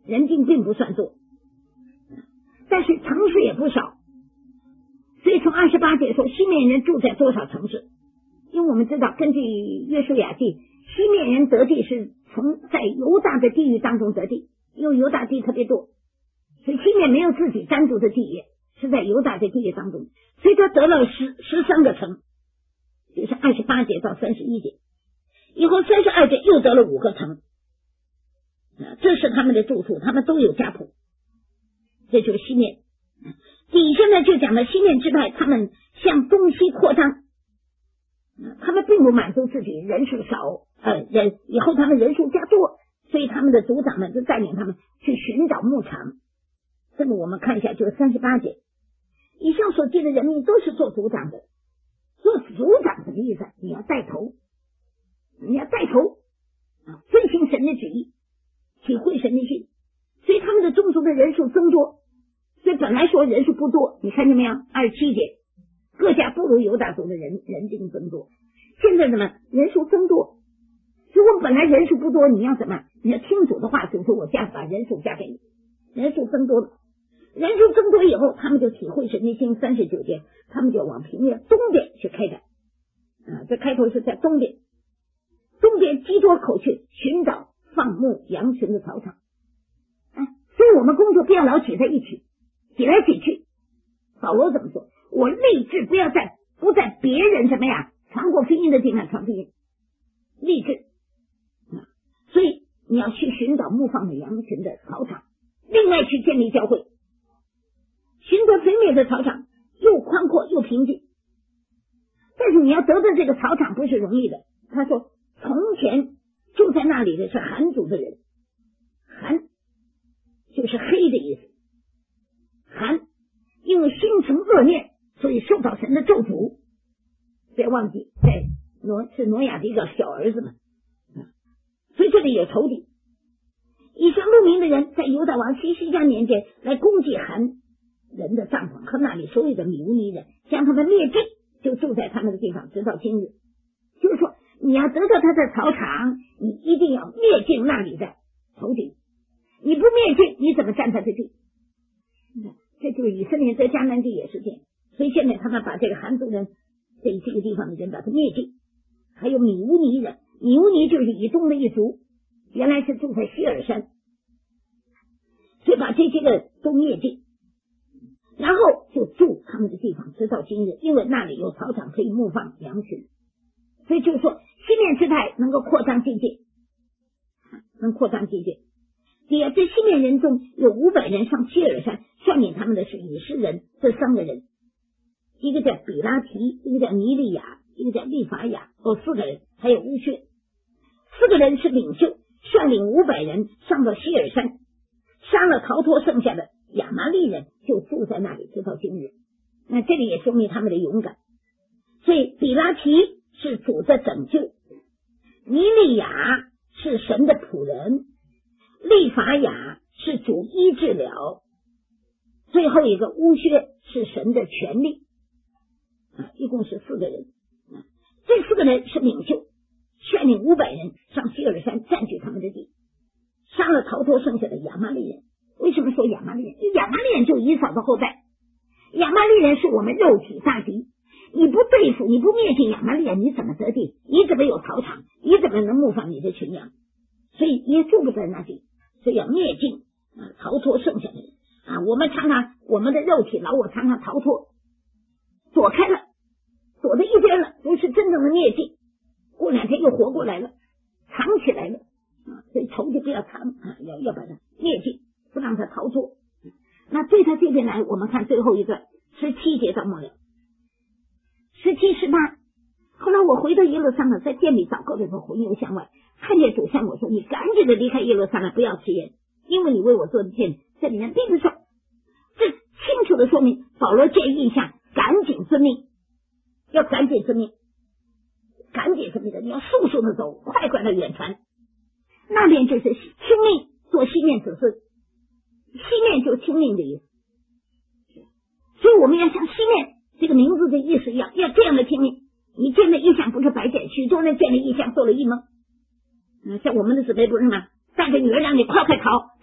人丁并不算多，但是城市也不少。所以从二十八节说西面人住在多少城市，因为我们知道根据约书亚记，西面人得地是从在犹大的地域当中得地，因为犹大地特别多，所以西面没有自己单独的地业，是在犹大的地业当中，所以他得了十十三个城，就是二十八节到三十一节，以后三十二节又得了五个城，这是他们的住处，他们都有家谱，这就是西面。底下呢就讲了西面支派，他们向东西扩张，他们并不满足自己人数少，呃，人以后他们人数加多，所以他们的族长们就带领他们去寻找牧场。这个我们看一下，就是三十八节，以上所记的人民都是做族长的。做族长什么意思？你要带头，你要带头啊，遵行神的旨意，体会神的心，所以他们的宗族的人数增多。所以本来说人数不多，你看见没有？二十七节，各家不如犹大族的人人丁增多。现在怎么人数增多？如果本来人数不多，你要怎么？你要听主的话，主说我加把人数加给你，人数增多了。人数增多以后，他们就体会神的心。三十九节，他们就往平原东边去开展。啊，这开头是在东边，东边基多口去寻找放牧羊群的草场。啊，所以我们工作不要老挤在一起。挤来挤去，保罗怎么说？我立志不要在不在别人怎么样传过福音的地方传福音，立志、啊、所以你要去寻找牧放的羊群的草场，另外去建立教会，寻得肥美的草场，又宽阔又平静。但是你要得到这个草场不是容易的。他说从前住在那里的是韩族的人，韩就是黑的意思，韩因为心存恶念，所以受到神的咒诅。别忘记在挪是挪亚的一个小儿子们，所以这里有仇敌。以上录名的人在犹大王西西家年间来攻击韩人的帐篷和那里所有的米乌尼人，将他们灭尽，就住在他们的地方，直到今日。就是说你要得到他的草场，你一定要灭尽那里的仇敌，你不灭尽你怎么占他的地？这就是以色列在迦南地也是这样，所以现在他们把这个韩族人这这个地方的人把他灭尽。还有米乌尼人，米乌尼就是以东的一族，原来是住在希尔山，所以把这些个都灭尽，然后就住他们的地方直到今日，因为那里有草场可以牧放羊群。所以就是说西面支派能够扩张境界，能扩张境界。第二，这西面人中有五百人上希尔山，率领他们的是以斯人，这三个人，一个叫比拉提，一个叫尼利亚，一个叫利法亚，哦，四个人，还有乌薛，四个人是领袖，率领五百人上到希尔山，杀了逃脱剩下的亚玛利人，就住在那里直到今日。那这里也说明他们的勇敢。所以比拉提是主的拯救，尼利亚是神的仆人，利法亚是主医治了，最后一个乌薛是神的权力，啊，一共是四个人，啊，这四个人是领袖，率领五百人上希尔山占据他们的地，杀了逃脱剩下的亚玛利人。为什么说亚玛利人？因为亚玛利人就是以扫的后代，亚玛利人是我们肉体大敌，你不对付，你不灭尽亚玛利人，你怎么得地？你怎么有草场？你怎么能牧放你的群羊？所以也住不在那地，所以要灭尽啊，逃脱剩下的人啊。我们常常我们的肉体老我常常逃脱，躲开了，躲在一边了，不是真正的灭尽。过两天又活过来了，藏起来了啊，所以仇就不要藏啊，要要把它灭尽，不让他逃脱。那对他这边来，我们看最后一个十七节到末了，十七十八。后来我回到耶路撒冷，在店里祷告的时候，魂游向外，看见主向我说：“你赶紧的离开耶路撒冷，不要吃盐，因为你为我做的见，这里面并不是。”这清楚的说明保罗建议下，赶紧遵命，要赶紧遵命，赶紧遵命的，你要速速的走，快快的远传。那边就是听命做西面子孙，西面就听命的意思。所以我们要像西面这个名字的意思一样，要这样的听命。你见了异象不是白见，许多人见了异象做了异梦。嗯，像我们的姊妹不是吗？带着女儿让你快快逃，他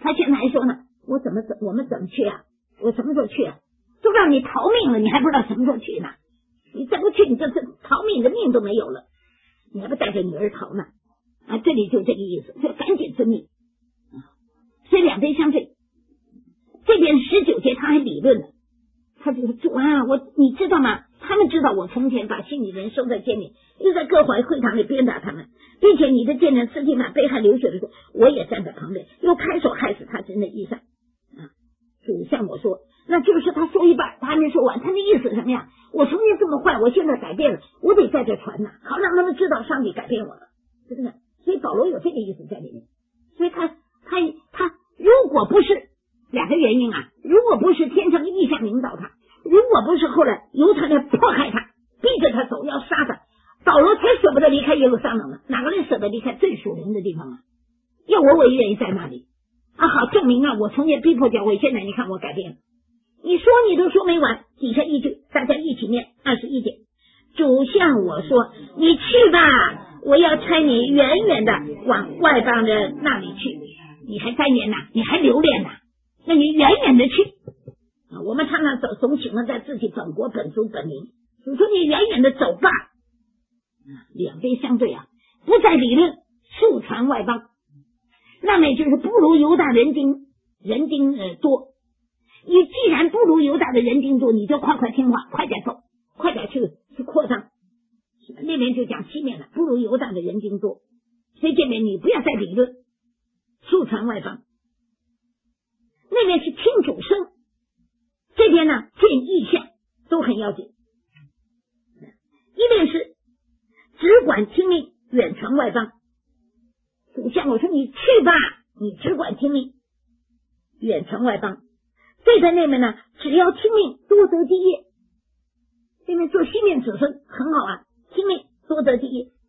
他现在还说呢，我怎么怎我们怎么去啊？我什么时候去啊？都让你逃命了，你还不知道什么时候去呢？你再不去，你这是逃命的命都没有了，你还不带着女儿逃呢？啊，这里就这个意思，所以赶紧遵命。所以两边相对，这边十九节他还理论了，他就说主啊，我你知道吗？他们知道我从前把信里人收在监里，又在各怀会堂里鞭打他们，并且你的见证司提反被害流血的时候，我也站在旁边，又开手害死他真的衣裳。啊，主向我说，那就是他说一半，他还没说完，他的意思是什么呀？我从前这么坏，我现在改变了，我得在这传呐，好让他们知道上帝改变我了，是不是？所以保罗有这个意思在里面。所以他他他如果不是两个原因啊，如果不是天上的异象引导他，如果不是后来犹太人迫害他，逼着他走要杀他，保罗才舍不得离开耶路撒冷呢。哪个人舍得离开最属灵的地方啊？要我我也愿意在那里啊，好证明啊，我从前逼迫教会，现在你看我改变了。你说你都说没完，底下一句大家一起念二十一节，主向我说，你去吧，我要差你远远的往外邦人那里去。你还单言呐，你还留恋呐，那你远远的去啊！我们常常总总喜欢在自己本国本族本民，主说你远远的走吧。啊，两边相对啊，不在理论，速传外邦，那么就是不如犹大人丁人丁呃多。你既然不如犹大的人丁多，你就快快听话，快点走，快点去去扩张。那边就讲西面了，不如犹大的人丁多，所以这边你不要再理论，速传外邦。那边是听主声，这边呢见异象都很要紧。一边是只管听命，远传外邦。主向我说，你去吧，你只管听命，远传外邦。对在那边呢，只要听命，多得地业。这边做西面子孙很好啊，听命多得地业。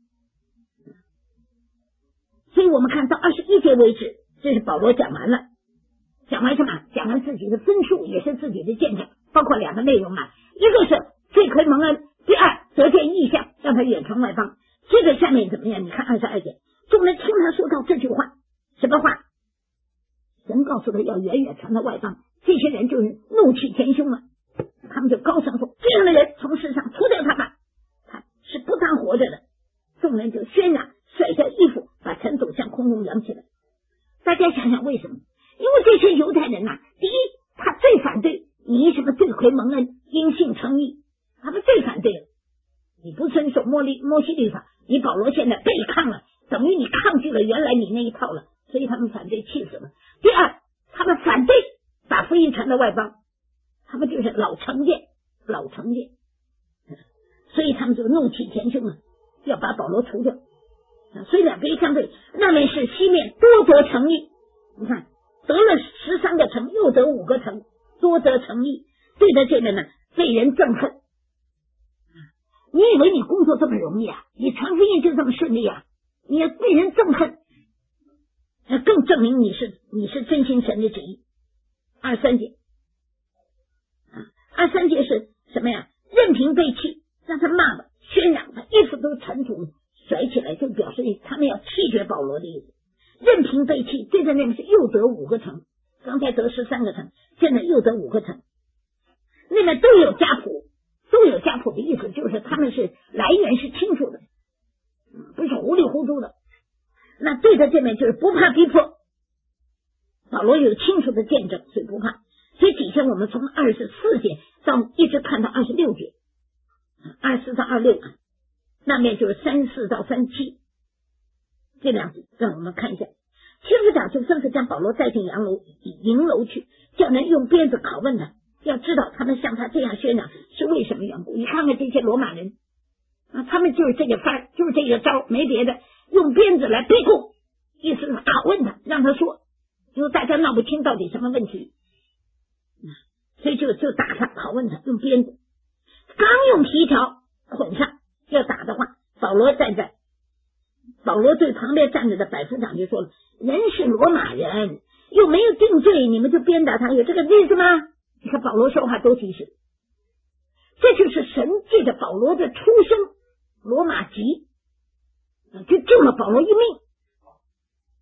所以我们看到二十一节为止，这是保罗讲完了。讲完什么？讲完自己的分数，也是自己的见证，包括两个内容嘛，一个是罪魁蒙恩，第二得见异象，让他远传外邦。这个下面怎么样？你看二十二节，众人听他说到这句话，什么话？神告诉他要远远传到外邦，这些人就是怒气填胸了，他们就高声说，这样的人从世上除掉他吧，他是不当活着的。众人就喧嚷，甩掉衣服，把尘土向空中扬起来。大家想想为什么？因为这些犹太人呐、啊，第一，他最反对你什么罪魁蒙恩、因信称义，他们最反对了。你不遵守摩利摩西律法，你保罗现在背抗了，等于你抗拒了原来你那一套了，所以他们反对，气死了。第二，他们反对把福音传到外邦，他们就是老成见，老成见，所以他们就怒气填胸了，要把保罗除掉。所以两边相对，那面是西面多得诚意，你看得了十三个城，又得五个城，多得诚意。对着这边呢，被人憎恨。你以为你工作这么容易啊？你传福音就这么顺利啊？你要被人憎恨，那更证明你是你是真心神的旨意。二三节，啊，二三节是什么呀？任凭被弃，让他骂吧，宣嚷吧，衣服都尘土甩起来，就表示他们要弃绝保罗的意思。任凭被弃，对着那边是又得五个城，刚才得十三个城，现在又得五个城，那边都有家谱，都有家谱的意思，就是他们是来源是清楚的，不是糊里糊涂的。那对着这边就是不怕逼迫，保罗有清楚的见证，所以不怕。所以底下我们从二十四节到一直看到二十六节，二十四到二十六，那面就是三十四到三十七，这两节让我们看一下。千夫长就吩咐将保罗带进洋楼营楼去，叫人用鞭子拷问他，要知道他们像他这样宣扬是为什么缘故。你看看这些罗马人啊，他们就是这个法儿，就是这个招，没别的，用鞭子来逼供，意思是拷问他，让他说，因为大家闹不清到底什么问题，所以就就打他，拷问他，用鞭子。刚用皮条捆上要打的话，保罗站在保罗对旁边站着的百夫长就说了，人是罗马人，又没有定罪，你们就鞭打他，有这个意思吗？你看保罗说话都提示，这就是神借着保罗的出生，罗马籍就救了保罗一命。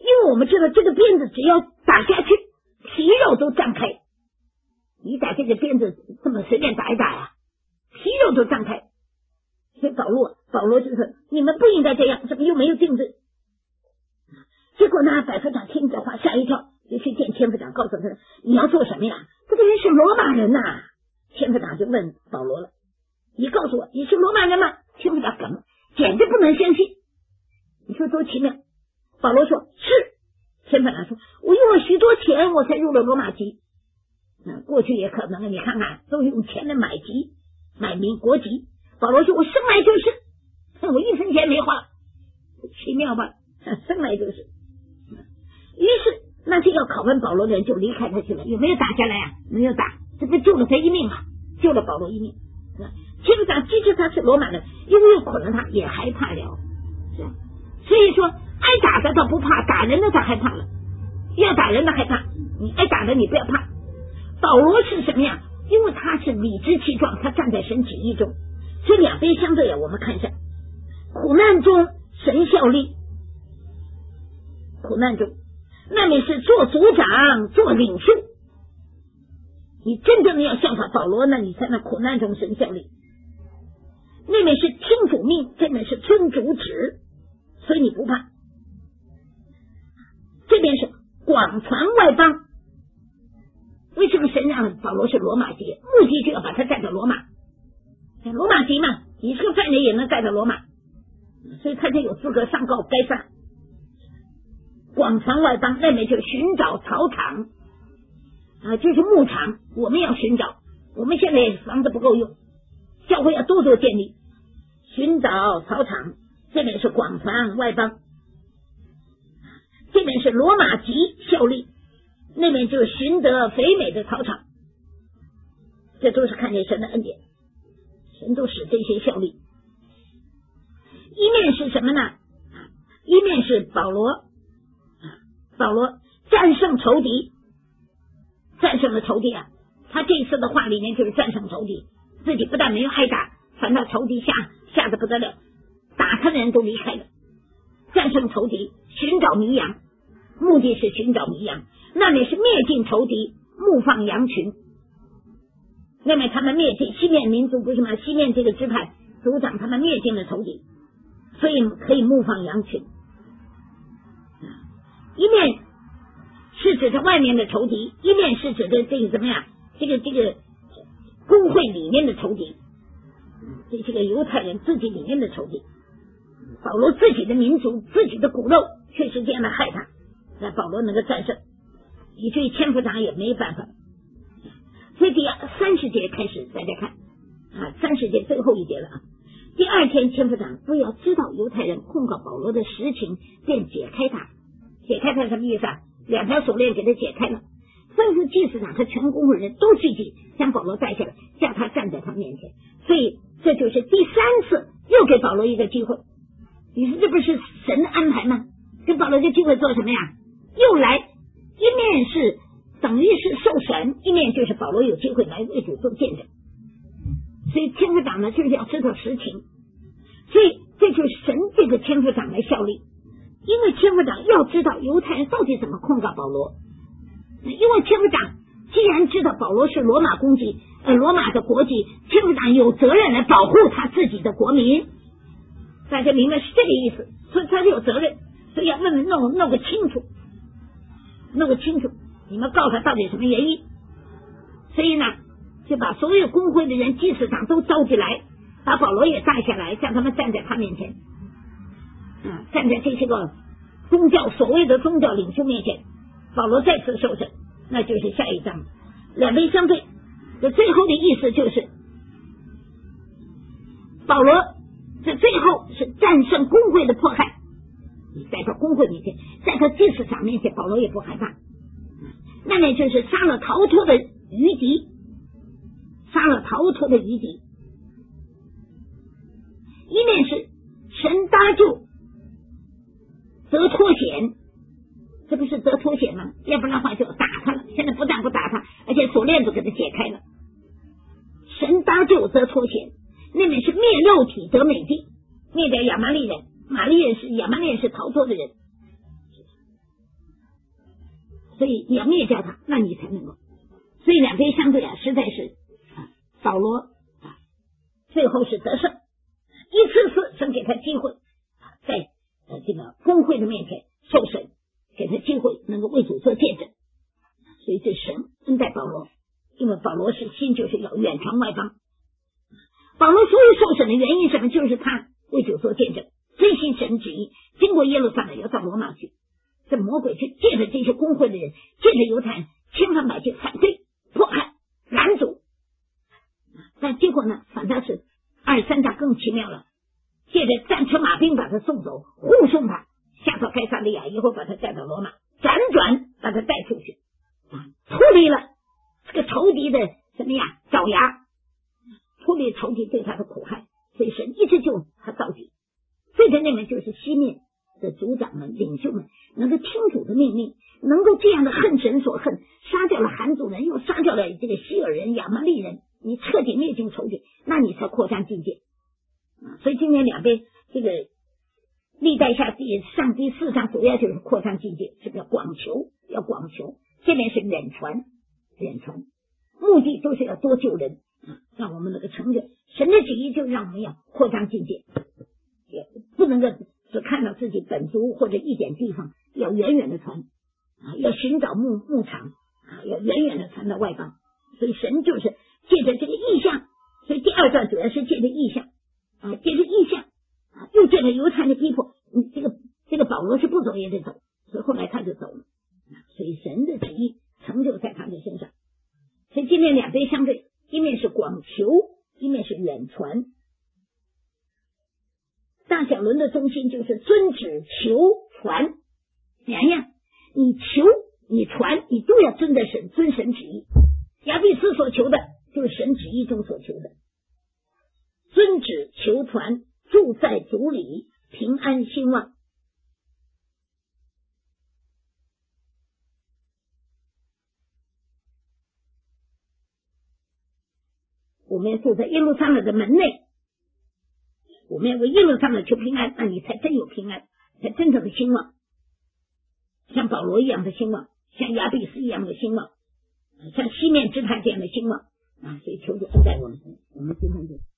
因为我们知道这个鞭子只要打下去，皮肉都张开。你打这个鞭子这么随便打一打呀、啊，皮肉都张开。所以保罗，保罗就说：“你们不应该这样，怎么又没有定罪？”结果呢，百夫长听这话吓一跳，就去见千夫长，告诉他：“你要做什么呀？这个人是罗马人呐、啊！”千夫长就问保罗了：“你告诉我，你是罗马人吗？”千夫长梗，简直不能相信。你说多奇妙！保罗说：“是。”千夫长说：“我用了许多钱，我才入了罗马籍。那过去也可能，你看看，都用钱来买籍、买民国籍。”保罗说：“我生来就是，我一分钱没花。”奇妙吧？生来就是。于是那些要拷问保罗的人就离开他去了。有没有打下来啊？没有打，这不救了他一命啊，救了保罗一命。千夫长即使他是罗马人，因为又捆了他，也害怕了。是啊，所以说挨打的倒不怕，打人的他害怕了。要打人的害怕，你挨打的你不要怕。保罗是什么呀？因为他是理直气壮，他站在神旨意中，所以两边相对啊。我们看一下，苦难中神效力，苦难中，那你是做组长、做领袖。你真正的要效法保罗，那你才能苦难中神效力。那边是听主命，这边是遵主旨，所以你不怕。这边是广传外邦。为什么神让保罗是罗马籍？目的就要把他带到罗马。罗马籍嘛，你是个犯人也能带到罗马，所以他就有资格上告该杀。广传外邦，那边就寻找草场啊，就是牧场，我们要寻找。我们现在房子不够用，教会要多多建立，寻找草场。这边是广传外邦，这边是罗马籍效力，那边就是寻得肥美的草场。这都是看见神的恩典，神都使这些效力。一面是什么呢？一面是保罗，保罗战胜仇敌，战胜了仇敌啊！他这一次的话里面就是战胜仇敌，自己不但没有挨打，反倒仇敌吓吓得不得了，打他的人都离开了。战胜仇敌，寻找迷羊，目的是寻找迷羊。那里是灭尽仇敌，牧放羊群。那么他们灭尽西面民族不是吗？西面这个支派族长他们灭尽了仇敌，所以可以牧放羊群。一面是指着外面的仇敌，一面是指的这个怎么样？这个这个公会里面的仇敌，这这个犹太人自己里面的仇敌。保罗自己的民族、自己的骨肉却是这样的害他，那保罗能够战胜，以至于千夫长也没办法。所以第三十节开始，大家看啊，三十节最后一节了啊。第二天，千夫长不要知道犹太人控告保罗的实情，便解开他。解开他什么意思啊？两条锁链给他解开了。吩咐祭司长和全公会人都聚集，将保罗带下来，叫他站在他面前。所以这就是第三次又给保罗一个机会。你说这不是神的安排吗？给保罗这机会做什么呀？又来，一面是等于是受审，一面就是保罗有机会来为主做见证。所以千夫长呢，就是要知道实情。所以这就是神这个千夫长来效力，因为千夫长要知道犹太人到底怎么控告保罗。因为千夫长既然知道保罗是罗马公籍，呃，罗马的国籍，千夫长有责任来保护他自己的国民。大家明白是这个意思，所以他就有责任，所以要问问弄弄个清楚，弄个清楚，你们告他到底什么原因。所以呢，就把所有公会的人、祭司长都召集来，把保罗也带下来，让他们站在他面前，啊，站在这些个宗教所谓的宗教领袖面前。保罗再次受审，那就是下一章，两边相对。这最后的意思就是，保罗这最后是战胜公会的迫害。你在他公会面前，在他祭司长面前，保罗也不害怕。那面就是杀了逃脱的余敌，杀了逃脱的余敌。一面是神搭救得脱险，这不是得脱险吗？要不然的话就打他了。现在不但不打他，而且锁链子给他解开了。神搭救得脱险，那面是灭肉体得美地，灭掉亚玛利人。玛利人是亚玛利人是逃脱的人， 所以你要灭掉他，那你才能够。所以两边相对啊，实在是啊，保罗啊，最后是得胜，一次次神给他机会啊，在呃这个公会的面前受审，给他机会能够为主做见证。所以这神恩待保罗，因为保罗是心就是要远传外邦。保罗所以受审的原因什么？就是他为主做见证，遵行神旨意，经过耶路撒冷要到罗马去。这魔鬼去借着这些公会的人，借着犹太人千方百计反对、迫害、拦阻，但结果呢，反倒是二十三章更奇妙了，借着战车马兵把他送走，护送他下到该撒利亚，以后把他带到罗马，辗转把他带出去，啊，脱离了这个仇敌的什么呀爪牙，脱离仇敌对他的苦害，所以神一直救他到底。最的那门就是西面的族长们、领袖们能够听主的命令，能够这样的恨神所恨，杀掉了韩族人，又杀掉了这个希尔人、亚玛利人，你彻底灭尽仇敌，那你才扩张境界。啊，所以今天两边这个历代下第上第四章主要就是扩张境界，是要广求，要广求。这边是远传，远传，目的都是要多救人啊，让我们那个成就神的旨意，就让我们要扩张境界，也不能够只看到自己本族或者一点地方，要远远的传啊，要寻找牧牧场啊，要远远的传到外邦。所以神就是借着这个意象，所以第二段主要是借着意象啊，借着意象啊，又借着犹太的逼迫，嗯，这个这个保罗是不走也得走，所以后来他就走了。所以神的旨意成就在他的身上。所以今天两边相对，一面是广求，一面是远传。大小轮的中心就是遵旨、求、传两样，你求你传，你都要遵着神，遵神旨意。亚比斯所求的就是神旨意中所求的，遵旨、求、传，住在主里，平安兴旺。我们要住在耶路撒冷的门内，我们要为耶路撒冷求平安，那你才真有平安，才真正的兴旺，像保罗一样的兴旺，像亚比斯一样的兴旺，像西面支派这样的兴旺啊！所以求主恩待我们，我们今天就。